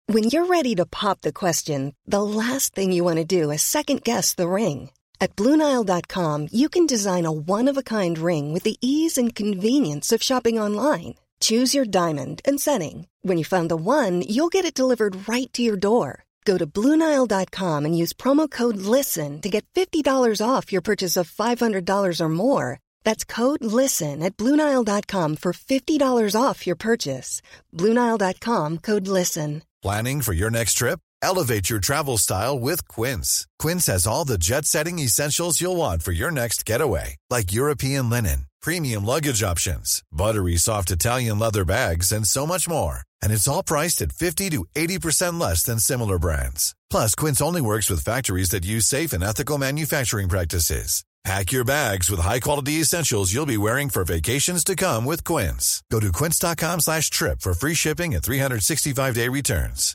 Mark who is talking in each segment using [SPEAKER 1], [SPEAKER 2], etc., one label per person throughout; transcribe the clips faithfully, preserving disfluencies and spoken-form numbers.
[SPEAKER 1] When you're ready to pop the question, the last thing you want to do is second-guess the ring. At Blue Nile dot com, you can design a one-of-a-kind ring with the ease and convenience of shopping online. Choose your diamond and setting. When you find the one, you'll get it delivered right to your door. Go to Blue Nile dot com and use promo code LISTEN to get fifty dollars off your purchase of five hundred dollars or more. That's code LISTEN at Blue Nile dot com for fifty dollars off your purchase. Blue Nile dot com, code LISTEN.
[SPEAKER 2] Planning for your next trip? Elevate your travel style with Quince. Quince has all the jet-setting essentials you'll want for your next getaway, like European linen, premium luggage options, buttery soft Italian leather bags, and so much more. And it's all priced at fifty to eighty percent less than similar brands. Plus, Quince only works with factories that use safe and ethical manufacturing practices. Pack your bags with high-quality essentials you'll be wearing for vacations to come with Quince. Go to quince dot com slash trip for free shipping and three sixty-five day returns.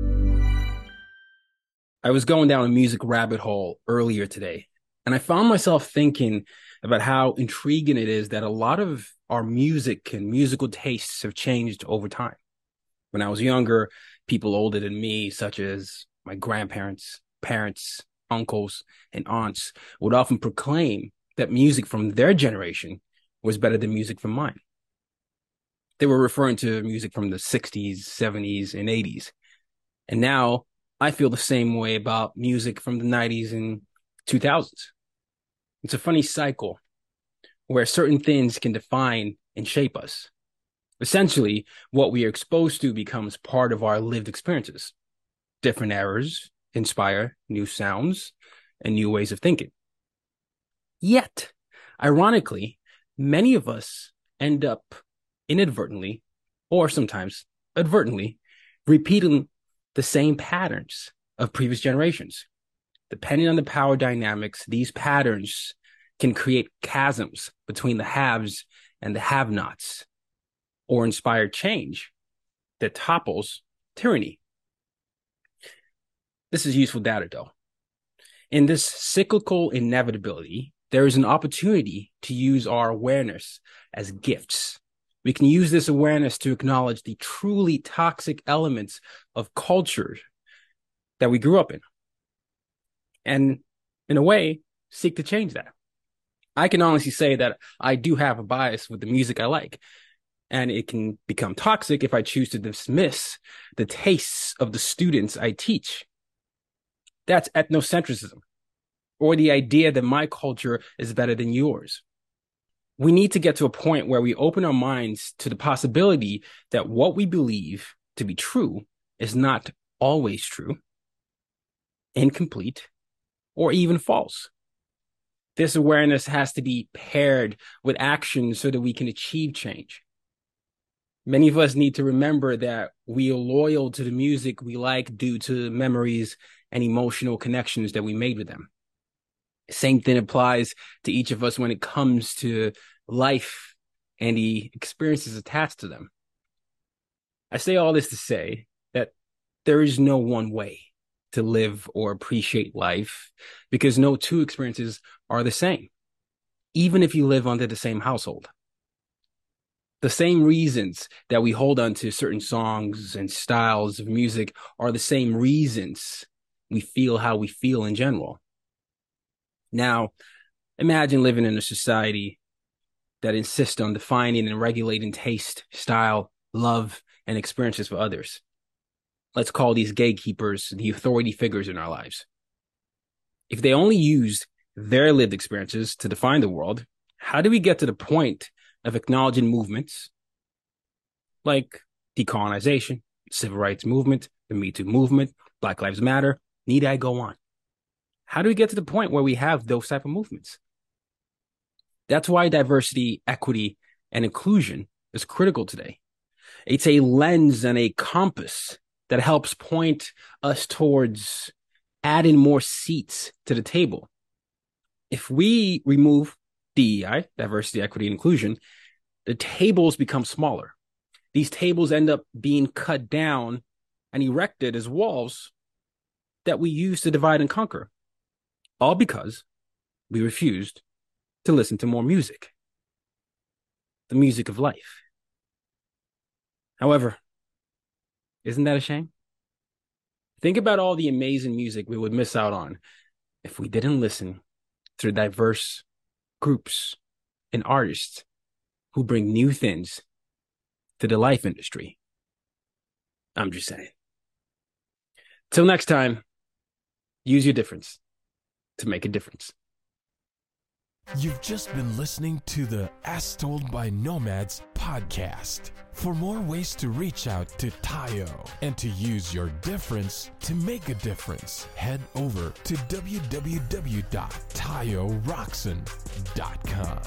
[SPEAKER 3] I was going down a music rabbit hole earlier today, and I found myself thinking about how intriguing it is that a lot of our music and musical tastes have changed over time. When I was younger, people older than me, such as my grandparents, parents, uncles, and aunts, would often proclaim that music from their generation was better than music from mine. They were referring to music from the sixties, seventies, and eighties. And now I feel the same way about music from the nineties and two thousands. It's a funny cycle where certain things can define and shape us. Essentially, what we are exposed to becomes part of our lived experiences. Different eras inspire new sounds and new ways of thinking. Yet, ironically, many of us end up inadvertently, or sometimes advertently, repeating the same patterns of previous generations. Depending on the power dynamics, these patterns can create chasms between the haves and the have-nots, or inspire change that topples tyranny. This is useful data, though. In this cyclical inevitability, there is an opportunity to use our awareness as gifts. We can use this awareness to acknowledge the truly toxic elements of culture that we grew up in. And in a way, seek to change that. I can honestly say that I do have a bias with the music I like. And it can become toxic if I choose to dismiss the tastes of the students I teach. That's ethnocentrism, or the idea that my culture is better than yours. We need to get to a point where we open our minds to the possibility that what we believe to be true is not always true, incomplete, or even false. This awareness has to be paired with action so that we can achieve change. Many of us need to remember that we are loyal to the music we like due to memories and emotional connections that we made with them. Same thing applies to each of us when it comes to life and the experiences attached to them. I say all this to say that there is no one way to live or appreciate life because no two experiences are the same, even if you live under the same household. The same reasons that we hold on to certain songs and styles of music are the same reasons we feel how we feel in general. Now, imagine living in a society that insists on defining and regulating taste, style, love, and experiences for others. Let's call these gatekeepers the authority figures in our lives. If they only used their lived experiences to define the world, how do we get to the point of acknowledging movements like decolonization, civil rights movement, the Me Too movement, Black Lives Matter? Need I go on? How do we get to the point where we have those type of movements? That's why diversity, equity, and inclusion is critical today. It's a lens and a compass that helps point us towards adding more seats to the table. If we remove D E I, diversity, equity, and inclusion, the tables become smaller. These tables end up being cut down and erected as walls that we use to divide and conquer, all because we refused to listen to more music, the music of life. However, isn't that a shame? Think about all the amazing music we would miss out on if we didn't listen to diverse groups and artists who bring new things to the life industry. I'm just saying. Till next time, use your difference to make a difference.
[SPEAKER 4] You've just been listening to the As Told by Nomads podcast. For more ways to reach out to Tayo and to use your difference to make a difference, head over to w w w dot tayo rockson dot com.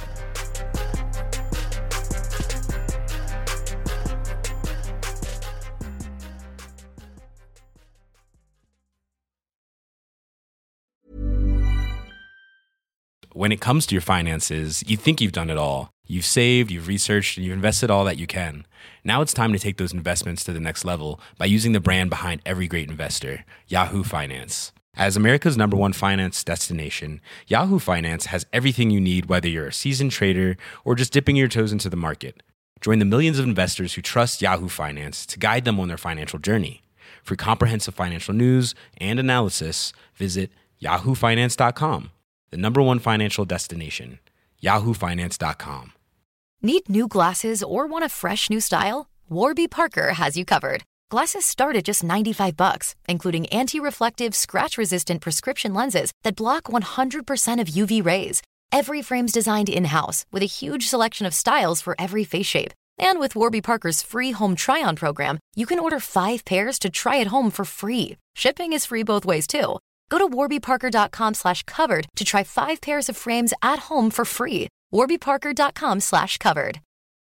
[SPEAKER 5] When it comes to your finances, you think you've done it all. You've saved, you've researched, and you've invested all that you can. Now it's time to take those investments to the next level by using the brand behind every great investor, Yahoo Finance. As America's number one finance destination, Yahoo Finance has everything you need, whether you're a seasoned trader or just dipping your toes into the market. Join the millions of investors who trust Yahoo Finance to guide them on their financial journey. For comprehensive financial news and analysis, visit yahoo finance dot com. The number one financial destination, yahoo finance dot com.
[SPEAKER 6] Need new glasses or want a fresh new style? Warby Parker has you covered. Glasses start at just ninety-five bucks, including anti-reflective, scratch-resistant prescription lenses that block one hundred percent of U V rays. Every frame's designed in-house with a huge selection of styles for every face shape. And with Warby Parker's free home try-on program, you can order five pairs to try at home for free. Shipping is free both ways, too. Go to warby parker dot com slash covered to try five pairs of frames at home for free. warby parker dot com slash covered.